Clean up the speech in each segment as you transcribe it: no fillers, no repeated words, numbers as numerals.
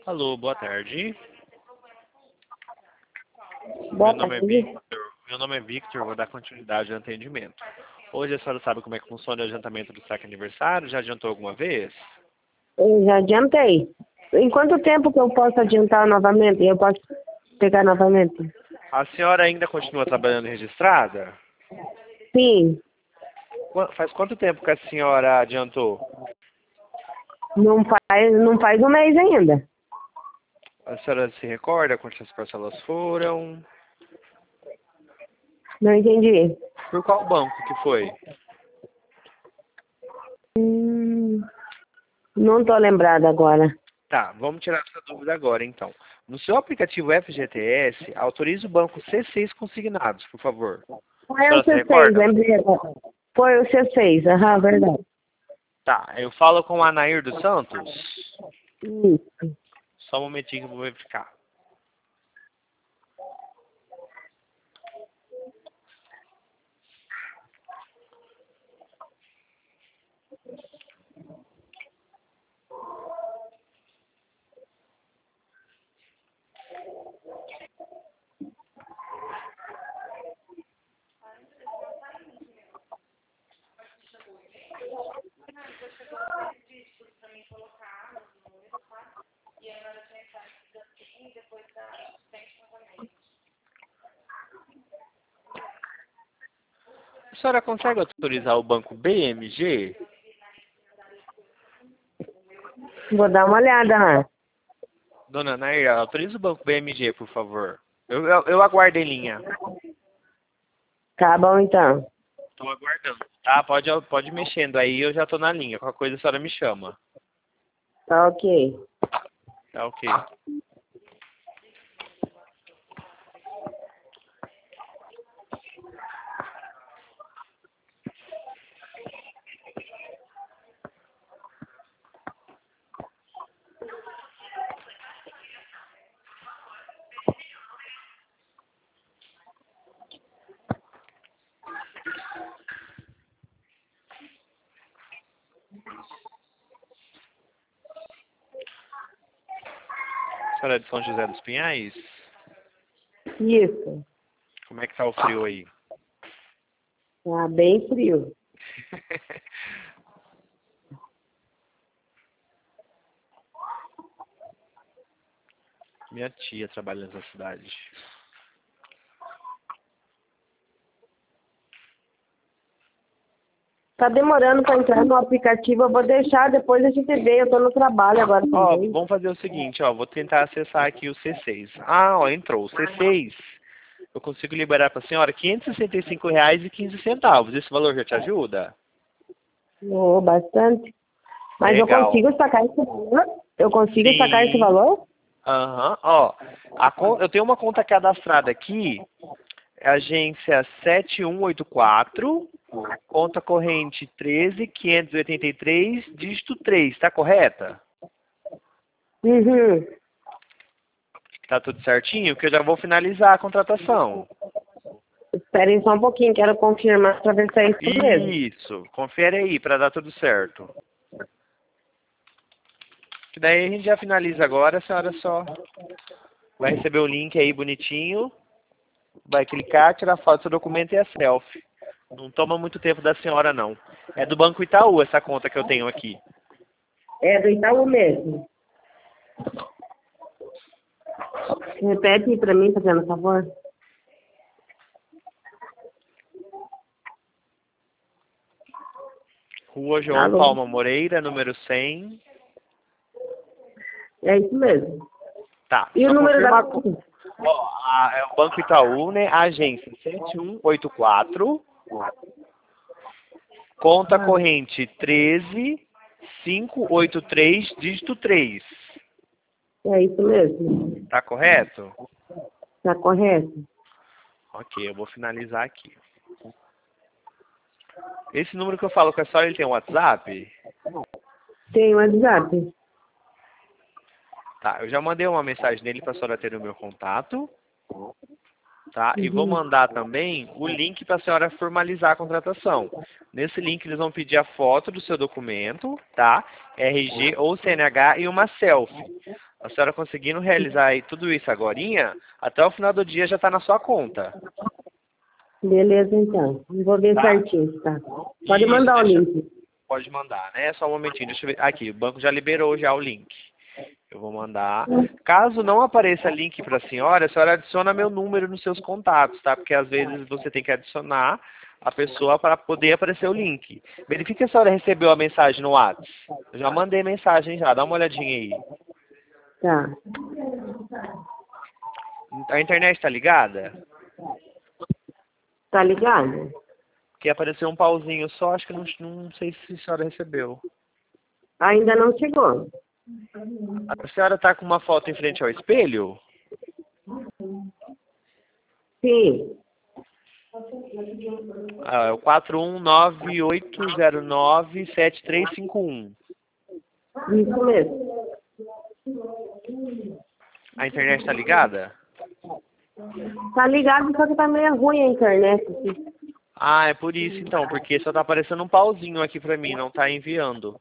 Alô, boa tarde. Boa Meu nome é tarde. Victor. Vou dar continuidade ao atendimento. Hoje a senhora sabe como é que funciona o adiantamento do saque aniversário? Já adiantou alguma vez? Eu já adiantei. Em quanto tempo que eu posso adiantar novamente? Eu posso pegar novamente? A senhora ainda continua trabalhando registrada? Sim. Faz quanto tempo que a senhora adiantou? Não faz um mês ainda. A senhora se recorda quantas parcelas foram? Não entendi. Por qual banco que foi? Não tô lembrada agora. Tá, vamos tirar essa dúvida agora então. No seu aplicativo FGTS, autorize o banco C6 consignados, por favor. A Foi o senhora se C6, recorda? lembrei agora. Foi o C6, verdade. Tá, eu falo com a Anair dos Santos. Isso. Só um momentinho que eu vou verificar. A senhora consegue autorizar o banco BMG? Vou dar uma olhada lá. Dona Anair, autorize o banco BMG, por favor. Eu aguardo em linha. Tá bom, então. Estou aguardando, tá? Pode ir mexendo aí, eu já estou na linha. Qualquer coisa a senhora me chama. Tá ok. Tá ok. A senhora é de São José dos Pinhais? Isso. Como é que tá o frio aí? Tá bem frio. Minha tia trabalha nessa cidade. Tá demorando para entrar no aplicativo, eu vou deixar, depois a gente vê, eu tô no trabalho agora Ó, também. vamos fazer o seguinte, ó. Vou tentar acessar aqui o C6. Ah, ó, entrou. O C6. Eu consigo liberar para a senhora R$ 565,15. Esse valor já te ajuda? Oh, bastante. Mas eu Legal. consigo sacar esse valor? Eu consigo sacar esse Sim. valor? Aham. Ó, eu tenho uma conta cadastrada aqui. É agência 7184, conta corrente 13.583, dígito 3, tá correta? Uhum. Tá tudo certinho? Que eu já vou finalizar a contratação. Esperem só um pouquinho, quero confirmar para ver se é isso mesmo. Isso, confere aí para dar tudo certo. Que daí a gente já finaliza agora, a senhora só vai receber o link aí bonitinho, vai clicar, tirar foto do seu documento e a selfie. Não toma muito tempo da senhora não. É do Banco Itaú essa conta que eu tenho aqui. É do Itaú mesmo. Repete para mim, fazendo favor. Rua João Alô? Palma Moreira, número 100. É isso mesmo. Tá, E o só número da confirma. conta? Ó, é o Banco Itaú, né? A agência 7184. Conta corrente 13.583, dígito 3. É isso mesmo. Tá correto? Tá correto? Ok, eu vou finalizar aqui. Esse número que eu falo com a senhora, ele tem um WhatsApp? Tem o WhatsApp. Tá, eu já mandei uma mensagem nele para a senhora ter o meu contato. Tá? E vou Uhum. mandar também o link para a senhora formalizar a contratação. Nesse link eles vão pedir a foto do seu documento, tá? RG ou CNH e uma selfie. A senhora conseguindo realizar aí tudo isso agorinha, até o final do dia já está na sua conta. Beleza, então. Vou ver Tá? certinho, tá? Pode Isso, mandar o deixa. link. Pode mandar, né? Só um momentinho, deixa eu ver. Aqui, o banco já liberou já o link. Eu vou mandar. Caso não apareça link para a senhora adiciona meu número nos seus contatos, tá? Porque às vezes você tem que adicionar a pessoa para poder aparecer o link. Verifique se a senhora recebeu a mensagem no WhatsApp. Eu já mandei mensagem já, dá uma olhadinha aí. Tá. A internet está ligada? Tá ligado? Porque apareceu um pauzinho só, acho que não sei se a senhora recebeu. Ainda não chegou. A senhora está com uma foto em frente ao espelho? Sim. Ah, é o 419809731. Isso mesmo. A internet está ligada? Tá ligado, só que tá meio ruim a internet. Ah, é por isso então, porque só tá aparecendo um pauzinho aqui pra mim, não tá enviando.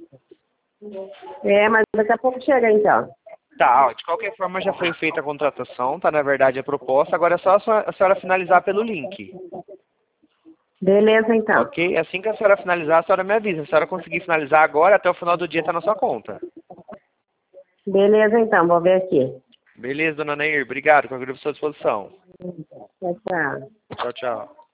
É, mas daqui a pouco chega, então. Tá, ó, de qualquer forma já foi feita a contratação, tá na verdade a proposta, agora é só a senhora finalizar pelo link. Beleza, então. Ok? Assim que a senhora finalizar, a senhora me avisa. Se a senhora conseguir finalizar agora, até o final do dia tá na sua conta. Beleza, então. Vou ver aqui. Beleza, dona Nair, obrigado, com a sua disposição. Tchau, tchau. Tchau, tchau.